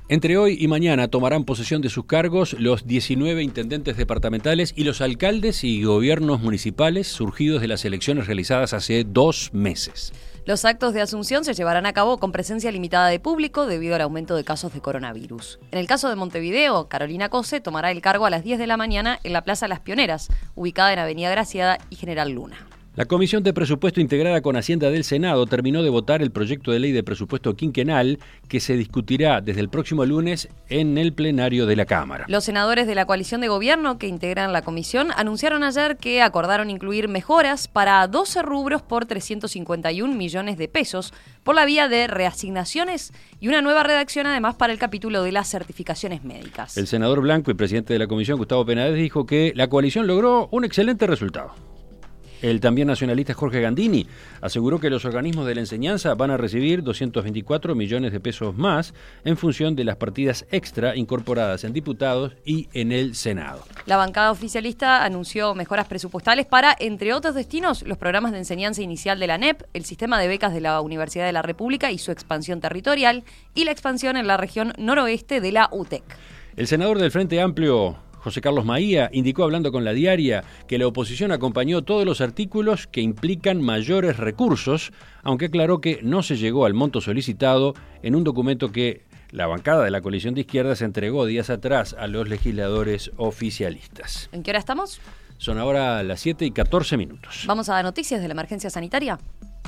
Entre hoy y mañana tomarán posesión de sus cargos los 19 intendentes departamentales y los alcaldes y gobiernos municipales surgidos de las elecciones realizadas hace 2 meses. Los actos de asunción se llevarán a cabo con presencia limitada de público debido al aumento de casos de coronavirus. En el caso de Montevideo, Carolina Cose tomará el cargo a las 10 de la mañana en la Plaza Las Pioneras, ubicada en Avenida Graciada y General Luna. La Comisión de Presupuesto integrada con Hacienda del Senado terminó de votar el proyecto de ley de presupuesto quinquenal que se discutirá desde el próximo lunes en el plenario de la Cámara. Los senadores de la coalición de gobierno que integran la comisión anunciaron ayer que acordaron incluir mejoras para 12 rubros por 351 millones de pesos por la vía de reasignaciones y una nueva redacción además para el capítulo de las certificaciones médicas. El senador Blanco y presidente de la comisión, Gustavo Penades, dijo que la coalición logró un excelente resultado. El también nacionalista Jorge Gandini aseguró que los organismos de la enseñanza van a recibir 224 millones de pesos más en función de las partidas extra incorporadas en diputados y en el Senado. La bancada oficialista anunció mejoras presupuestales para, entre otros destinos, los programas de enseñanza inicial de la ANEP, el sistema de becas de la Universidad de la República y su expansión territorial, y la expansión en la región noroeste de la UTEC. El senador del Frente Amplio, José Carlos Maía, indicó hablando con La Diaria que la oposición acompañó todos los artículos que implican mayores recursos, aunque aclaró que no se llegó al monto solicitado en un documento que la bancada de la coalición de izquierdas entregó días atrás a los legisladores oficialistas. ¿En qué hora estamos? Son ahora las 7:14. Vamos a dar noticias de la emergencia sanitaria.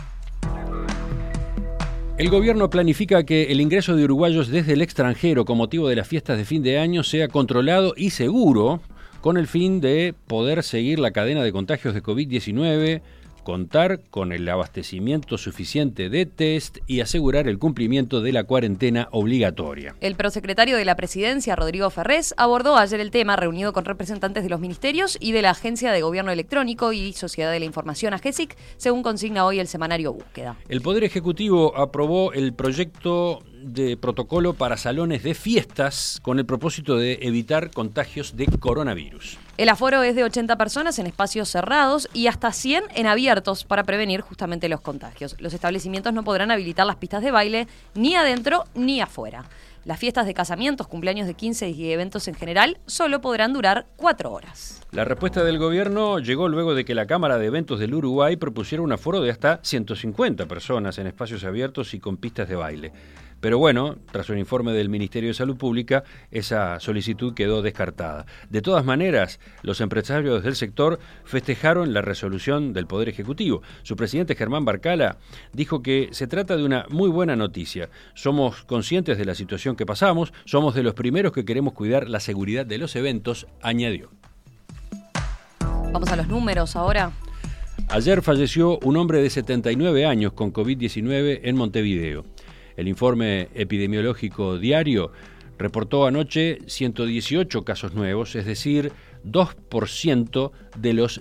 El gobierno planifica que el ingreso de uruguayos desde el extranjero con motivo de las fiestas de fin de año sea controlado y seguro, con el fin de poder seguir la cadena de contagios de COVID-19, contar con el abastecimiento suficiente de test y asegurar el cumplimiento de la cuarentena obligatoria. El prosecretario de la Presidencia, Rodrigo Ferrés, abordó ayer el tema reunido con representantes de los ministerios y de la Agencia de Gobierno Electrónico y Sociedad de la Información, AGESIC, según consigna hoy el semanario Búsqueda. El Poder Ejecutivo aprobó el proyecto de protocolo para salones de fiestas con el propósito de evitar contagios de coronavirus. El aforo es de 80 personas en espacios cerrados y hasta 100 en abiertos para prevenir justamente los contagios. Los establecimientos no podrán habilitar las pistas de baile ni adentro ni afuera. Las fiestas de casamientos, cumpleaños de 15 y eventos en general solo podrán durar 4 horas. La respuesta del gobierno llegó luego de que la Cámara de Eventos del Uruguay propusiera un aforo de hasta 150 personas en espacios abiertos y con pistas de baile. Pero bueno, tras un informe del Ministerio de Salud Pública, esa solicitud quedó descartada. De todas maneras, los empresarios del sector festejaron la resolución del Poder Ejecutivo. Su presidente, Germán Barcala, dijo que se trata de una muy buena noticia. Somos conscientes de la situación que pasamos, somos de los primeros que queremos cuidar la seguridad de los eventos, añadió. Vamos a los números ahora. Ayer falleció un hombre de 79 años con COVID-19 en Montevideo. El informe epidemiológico diario reportó anoche 118 casos nuevos, es decir, 2% de los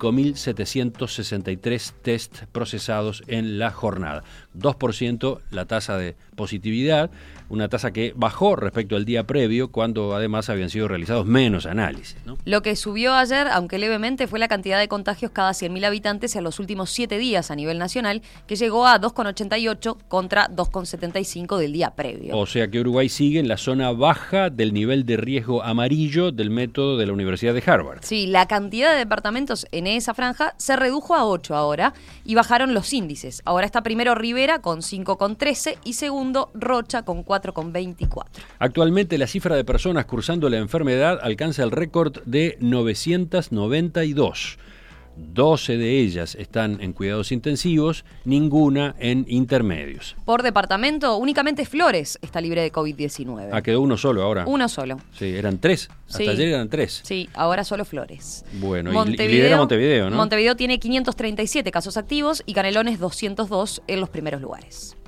5.763 test procesados en la jornada. 2% la tasa de positividad, una tasa que bajó respecto al día previo, cuando además habían sido realizados menos análisis, ¿no? Lo que subió ayer, aunque levemente, fue la cantidad de contagios cada 100.000 habitantes en los últimos 7 días a nivel nacional, que llegó a 2,88 contra 2,75 del día previo. O sea que Uruguay sigue en la zona baja del nivel de riesgo amarillo del método de la Universidad de Harvard. Sí, la cantidad de departamentos en esa franja se redujo a 8 ahora y bajaron los índices. Ahora está primero Rivera con 5,13 y segundo Rocha con 4,24. Actualmente la cifra de personas cursando la enfermedad alcanza el récord de 992. 12 de ellas están en cuidados intensivos, ninguna en intermedios. Por departamento, únicamente Flores está libre de COVID-19. Ah, quedó uno solo ahora. Uno solo. Sí, eran 3. Hasta ayer eran 3. Sí, ahora solo Flores. Bueno, y lidera Montevideo, ¿no? Montevideo tiene 537 casos activos y Canelones 202 en los primeros lugares.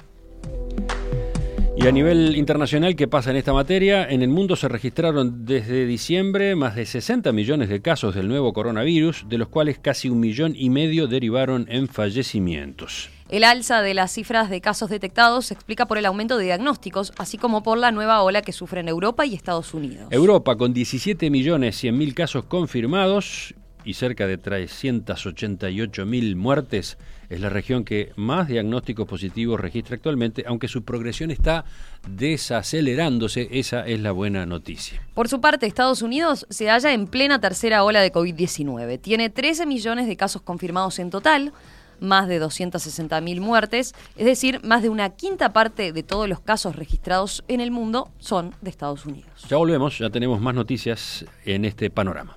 Y a nivel internacional, ¿qué pasa en esta materia? En el mundo se registraron desde diciembre más de 60 millones de casos del nuevo coronavirus, de los cuales casi 1,5 millones derivaron en fallecimientos. El alza de las cifras de casos detectados se explica por el aumento de diagnósticos, así como por la nueva ola que sufren Europa y Estados Unidos. Europa, con 17.100.000 casos confirmados, y cerca de 388.000 muertes, es la región que más diagnósticos positivos registra actualmente, aunque su progresión está desacelerándose. Esa es la buena noticia. Por su parte, Estados Unidos se halla en plena tercera ola de COVID-19. Tiene 13 millones de casos confirmados en total, más de 260.000 muertes, es decir, más de una quinta parte de todos los casos registrados en el mundo son de Estados Unidos. Ya volvemos, ya tenemos más noticias en este panorama.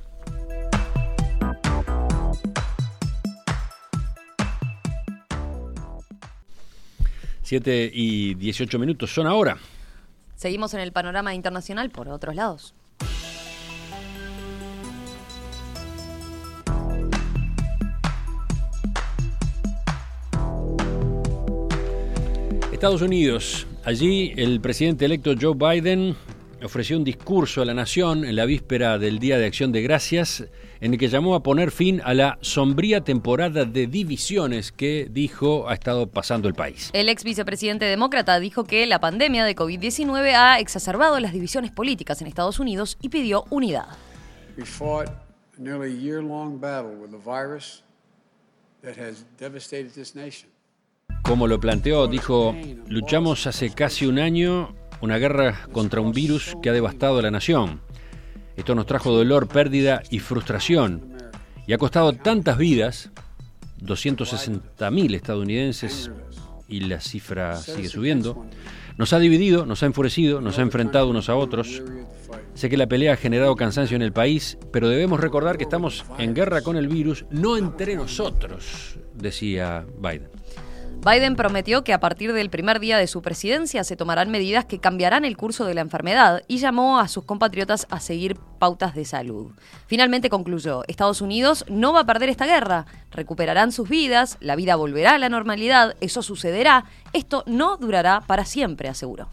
Siete y 18 minutos son ahora. Seguimos en el panorama internacional por otros lados. Estados Unidos. Allí el presidente electo Joe Biden ofreció un discurso a la nación en la víspera del Día de Acción de Gracias, en el que llamó a poner fin a la sombría temporada de divisiones que, dijo, ha estado pasando el país. El ex vicepresidente demócrata dijo que la pandemia de COVID-19 ha exacerbado las divisiones políticas en Estados Unidos y pidió unidad. We fought a nearly year-long battle with a virus that has devastated this nation. Como lo planteó, dijo, luchamos hace casi un año una guerra contra un virus que ha devastado a la nación. Esto nos trajo dolor, pérdida y frustración. Y ha costado tantas vidas, 260.000 estadounidenses, y la cifra sigue subiendo. Nos ha dividido, nos ha enfurecido, nos ha enfrentado unos a otros. Sé que la pelea ha generado cansancio en el país, pero debemos recordar que estamos en guerra con el virus, no entre nosotros, decía Biden. Biden prometió que a partir del primer día de su presidencia se tomarán medidas que cambiarán el curso de la enfermedad y llamó a sus compatriotas a seguir pautas de salud. Finalmente concluyó, Estados Unidos no va a perder esta guerra, recuperarán sus vidas, la vida volverá a la normalidad, eso sucederá, esto no durará para siempre, aseguró.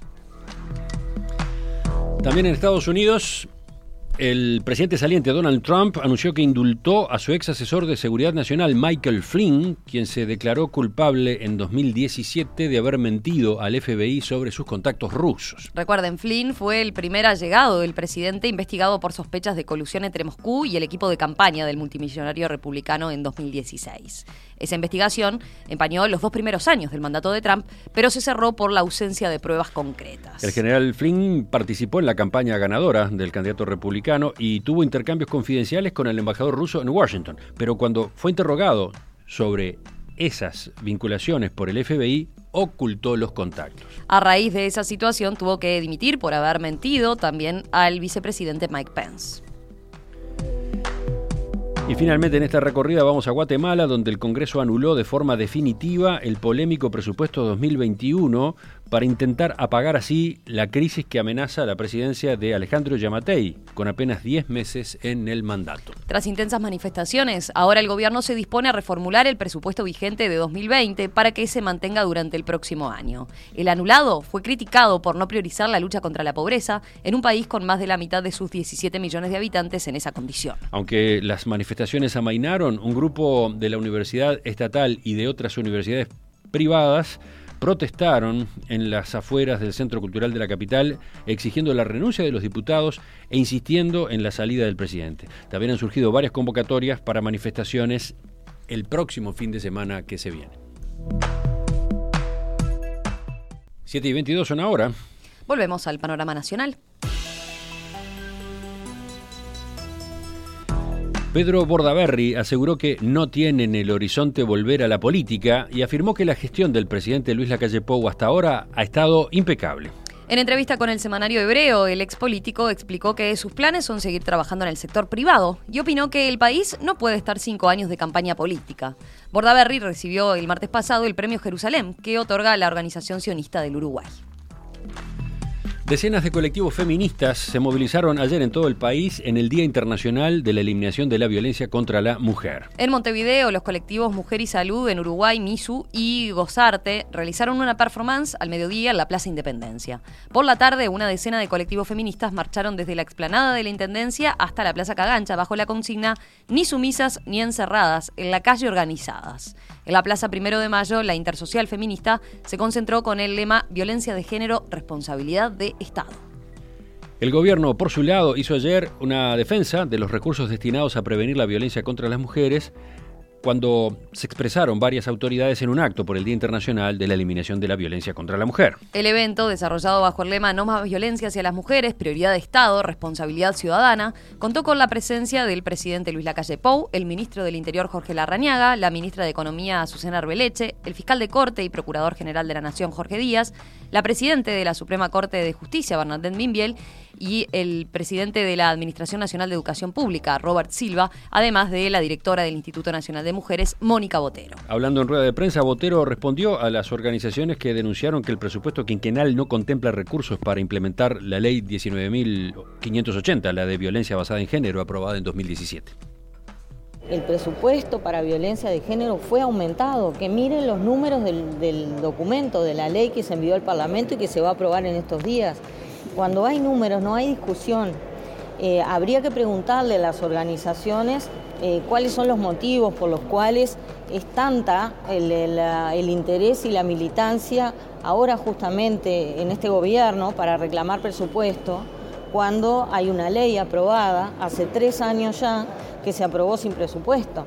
También en Estados Unidos, el presidente saliente Donald Trump anunció que indultó a su ex asesor de seguridad nacional Michael Flynn, quien se declaró culpable en 2017 de haber mentido al FBI sobre sus contactos rusos. Recuerden, Flynn fue el primer allegado del presidente investigado por sospechas de colusión entre Moscú y el equipo de campaña del multimillonario republicano en 2016. Esa investigación empañó los 2 primeros años del mandato de Trump, pero se cerró por la ausencia de pruebas concretas. El general Flynn participó en la campaña ganadora del candidato republicano y tuvo intercambios confidenciales con el embajador ruso en Washington. Pero cuando fue interrogado sobre esas vinculaciones por el FBI, ocultó los contactos. A raíz de esa situación tuvo que dimitir por haber mentido también al vicepresidente Mike Pence. Y finalmente en esta recorrida vamos a Guatemala, donde el Congreso anuló de forma definitiva el polémico presupuesto 2021 para intentar apagar así la crisis que amenaza la presidencia de Alejandro Yamatei, con apenas 10 meses en el mandato. Tras intensas manifestaciones, ahora el gobierno se dispone a reformular el presupuesto vigente de 2020 para que se mantenga durante el próximo año. El anulado fue criticado por no priorizar la lucha contra la pobreza en un país con más de la mitad de sus 17 millones de habitantes en esa condición. Aunque las manifestaciones amainaron, un grupo de la Universidad Estatal y de otras universidades privadas protestaron en las afueras del Centro Cultural de la capital, exigiendo la renuncia de los diputados e insistiendo en la salida del presidente. También han surgido varias convocatorias para manifestaciones el próximo fin de semana que se viene. 7:22 son ahora. Volvemos al panorama nacional. Pedro Bordaberry aseguró que no tiene en el horizonte volver a la política y afirmó que la gestión del presidente Luis Lacalle Pou hasta ahora ha estado impecable. En entrevista con el semanario Hebreo, el ex político explicó que sus planes son seguir trabajando en el sector privado y opinó que el país no puede estar 5 años de campaña política. Bordaberry recibió el martes pasado el Premio Jerusalén, que otorga la Organización Sionista del Uruguay. Decenas de colectivos feministas se movilizaron ayer en todo el país en el Día Internacional de la Eliminación de la Violencia contra la Mujer. En Montevideo, los colectivos Mujer y Salud en Uruguay, MISU y Gozarte realizaron una performance al mediodía en la Plaza Independencia. Por la tarde, una decena de colectivos feministas marcharon desde la explanada de la Intendencia hasta la Plaza Cagancha bajo la consigna "Ni sumisas ni encerradas, en la calle organizadas". En la Plaza 1 de Mayo, la Intersocial Feminista se concentró con el lema "Violencia de género, responsabilidad de Estado". El gobierno, por su lado, hizo ayer una defensa de los recursos destinados a prevenir la violencia contra las mujeres cuando se expresaron varias autoridades en un acto por el Día Internacional de la Eliminación de la Violencia contra la Mujer. El evento, desarrollado bajo el lema No más violencia hacia las mujeres, prioridad de Estado, responsabilidad ciudadana, contó con la presencia del presidente Luis Lacalle Pou, el ministro del Interior Jorge Larrañaga, la ministra de Economía Azucena Arbeleche, el fiscal de Corte y procurador general de la Nación Jorge Díaz, la presidenta de la Suprema Corte de Justicia Bernadette Bimbiel y el presidente de la Administración Nacional de Educación Pública, Robert Silva, además de la directora del Instituto Nacional de Mujeres, Mónica Botero. Hablando en rueda de prensa, Botero respondió a las organizaciones que denunciaron que el presupuesto quinquenal no contempla recursos para implementar la ley 19.580, la de violencia basada en género, aprobada en 2017. El presupuesto para violencia de género fue aumentado, que miren los números del documento, de la ley que se envió al Parlamento y que se va a aprobar en estos días. Cuando hay números no hay discusión. Habría que preguntarle a las organizaciones cuáles son los motivos por los cuales es tanta el interés y la militancia ahora justamente en este gobierno para reclamar presupuesto, cuando hay una ley aprobada hace 3 años ya que se aprobó sin presupuesto.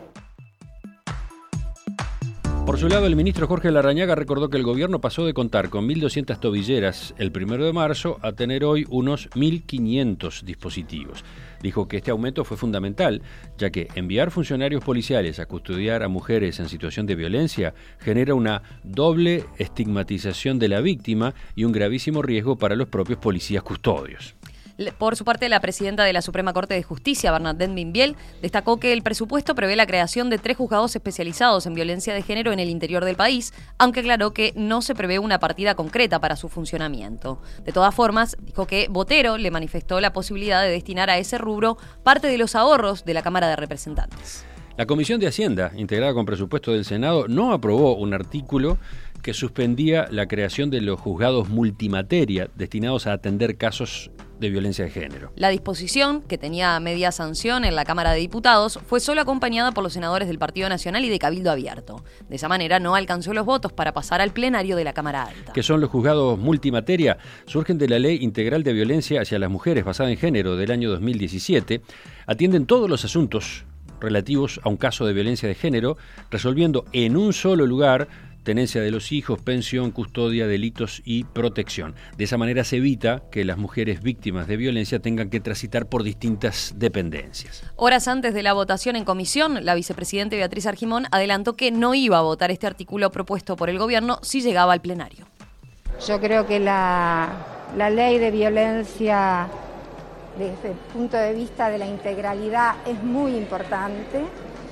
Por su lado, el ministro Jorge Larrañaga recordó que el gobierno pasó de contar con 1.200 tobilleras el 1 de marzo a tener hoy unos 1.500 dispositivos. Dijo que este aumento fue fundamental, ya que enviar funcionarios policiales a custodiar a mujeres en situación de violencia genera una doble estigmatización de la víctima y un gravísimo riesgo para los propios policías custodios. Por su parte, la presidenta de la Suprema Corte de Justicia, Bernadette Bimbiel, destacó que el presupuesto prevé la creación de 3 juzgados especializados en violencia de género en el interior del país, aunque aclaró que no se prevé una partida concreta para su funcionamiento. De todas formas, dijo que Botero le manifestó la posibilidad de destinar a ese rubro parte de los ahorros de la Cámara de Representantes. La Comisión de Hacienda, integrada con presupuesto del Senado, no aprobó un artículo que suspendía la creación de los juzgados multimateria destinados a atender casos de violencia de género. La disposición, que tenía media sanción en la Cámara de Diputados, fue solo acompañada por los senadores del Partido Nacional y de Cabildo Abierto. De esa manera no alcanzó los votos para pasar al plenario de la Cámara Alta. ¿Qué son los juzgados multimateria? Surgen de la Ley Integral de Violencia hacia las Mujeres basada en género del año 2017. Atienden todos los asuntos relativos a un caso de violencia de género, resolviendo en un solo lugar tenencia de los hijos, pensión, custodia, delitos y protección. De esa manera se evita que las mujeres víctimas de violencia tengan que transitar por distintas dependencias. Horas antes de la votación en comisión, la vicepresidenta Beatriz Argimón adelantó que no iba a votar este artículo propuesto por el gobierno si llegaba al plenario. Yo creo que la ley de violencia, desde el punto de vista de la integralidad, es muy importante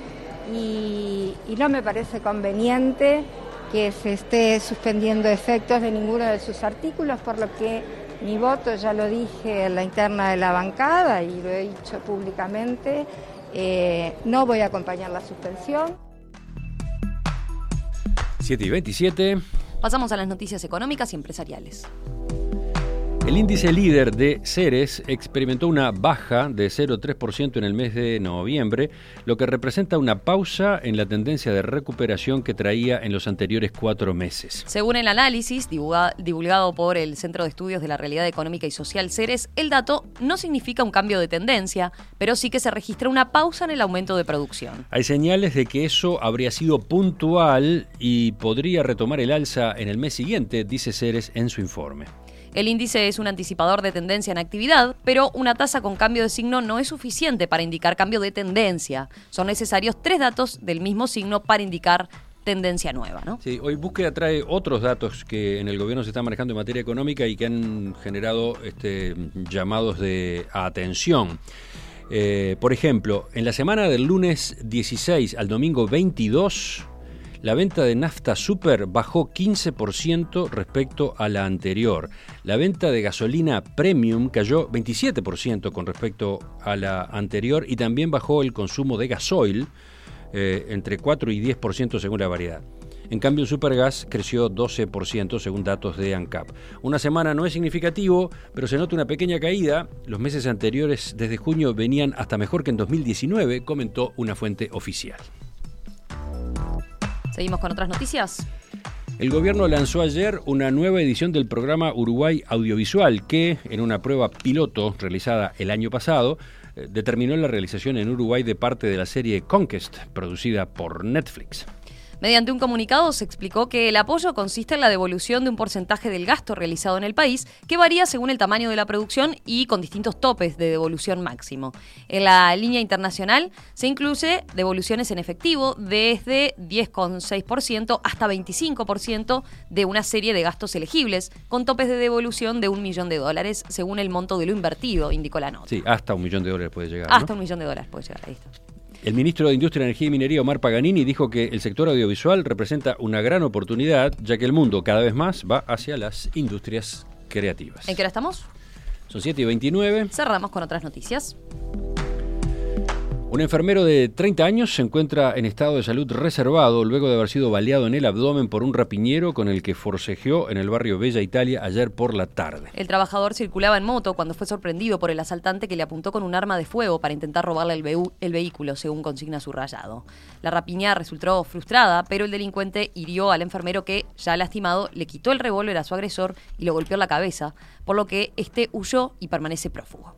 y no me parece conveniente que se esté suspendiendo efectos de ninguno de sus artículos, por lo que mi voto, ya lo dije en la interna de la bancada y lo he dicho públicamente, no voy a acompañar la suspensión. 7:27. Pasamos a las noticias económicas y empresariales. El índice líder de Ceres experimentó una baja de 0,3% en el mes de noviembre, lo que representa una pausa en la tendencia de recuperación que traía en los anteriores 4 meses. Según el análisis divulgado por el Centro de Estudios de la Realidad Económica y Social Ceres, el dato no significa un cambio de tendencia, pero sí que se registra una pausa en el aumento de producción. Hay señales de que eso habría sido puntual y podría retomar el alza en el mes siguiente, dice Ceres en su informe. El índice es un anticipador de tendencia en actividad, pero una tasa con cambio de signo no es suficiente para indicar cambio de tendencia. Son necesarios 3 datos del mismo signo para indicar tendencia nueva, ¿no? Sí, hoy Búsqueda trae otros datos que en el gobierno se están manejando en materia económica y que han generado llamados de atención. Por ejemplo, en la semana del lunes 16 al domingo 22, la venta de nafta super bajó 15% respecto a la anterior. La venta de gasolina premium cayó 27% con respecto a la anterior y también bajó el consumo de gasoil entre 4 y 10% según la variedad. En cambio, el supergas creció 12% según datos de ANCAP. Una semana no es significativo, pero se nota una pequeña caída. Los meses anteriores, desde junio, venían hasta mejor que en 2019, comentó una fuente oficial. Seguimos con otras noticias. El gobierno lanzó ayer una nueva edición del programa Uruguay Audiovisual que, en una prueba piloto realizada el año pasado, determinó la realización en Uruguay de parte de la serie Conquest, producida por Netflix. Mediante un comunicado se explicó que el apoyo consiste en la devolución de un porcentaje del gasto realizado en el país, que varía según el tamaño de la producción y con distintos topes de devolución máximo. En la línea internacional se incluye devoluciones en efectivo desde 10,6% hasta 25% de una serie de gastos elegibles, con topes de devolución de $1 millón según el monto de lo invertido, indicó la nota. Sí, hasta $1 millón puede llegar, Hasta ¿no? $1 millón puede llegar, ahí está. El ministro de Industria, Energía y Minería, Omar Paganini, dijo que el sector audiovisual representa una gran oportunidad, ya que el mundo cada vez más va hacia las industrias creativas. ¿En qué hora estamos? Son 7:29. Cerramos con otras noticias. Un enfermero de 30 años se encuentra en estado de salud reservado luego de haber sido baleado en el abdomen por un rapiñero con el que forcejeó en el barrio Bella Italia ayer por la tarde. El trabajador circulaba en moto cuando fue sorprendido por el asaltante que le apuntó con un arma de fuego para intentar robarle el vehículo, según consigna subrayado. La rapiña resultó frustrada, pero el delincuente hirió al enfermero que, ya lastimado, le quitó el revólver a su agresor y lo golpeó en la cabeza, por lo que este huyó y permanece prófugo.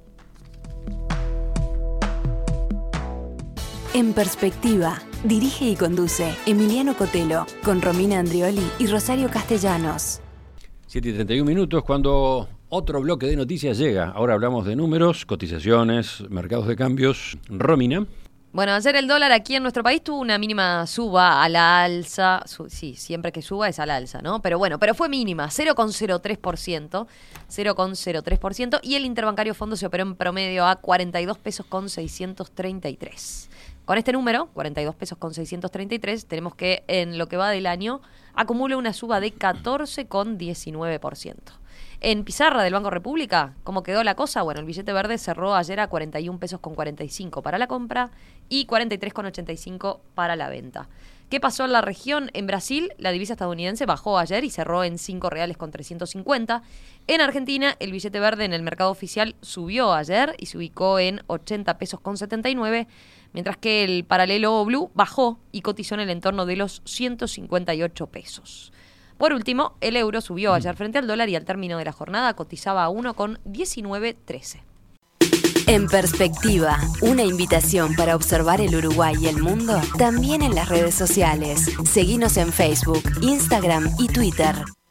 En Perspectiva, dirige y conduce Emiliano Cotelo, con Romina Andrioli y Rosario Castellanos. 7:31 cuando otro bloque de noticias llega. Ahora hablamos de números, cotizaciones, mercados de cambios. Romina. Bueno, ayer el dólar aquí en nuestro país tuvo una mínima suba a la alza. Sí, siempre que suba es a la alza, ¿no? Pero fue mínima, 0,03%. 0,03%. Y el interbancario fondo se operó en promedio a 42 pesos con 633. Con este número, 42 pesos con 633, tenemos que en lo que va del año acumula una suba de 14,19%. En pizarra del Banco República, ¿cómo quedó la cosa? Bueno, el billete verde cerró ayer a 41 pesos con 45 para la compra y 43,85 para la venta. ¿Qué pasó en la región? En Brasil, la divisa estadounidense bajó ayer y cerró en 5 reales con 350. En Argentina, el billete verde en el mercado oficial subió ayer y se ubicó en 80 pesos con 79, mientras que el paralelo blue bajó y cotizó en el entorno de los 158 pesos. Por último, el euro subió ayer frente al dólar y al término de la jornada cotizaba a 1,1913. En Perspectiva, una invitación para observar el Uruguay y el mundo, también en las redes sociales. Seguinos en Facebook, Instagram y Twitter.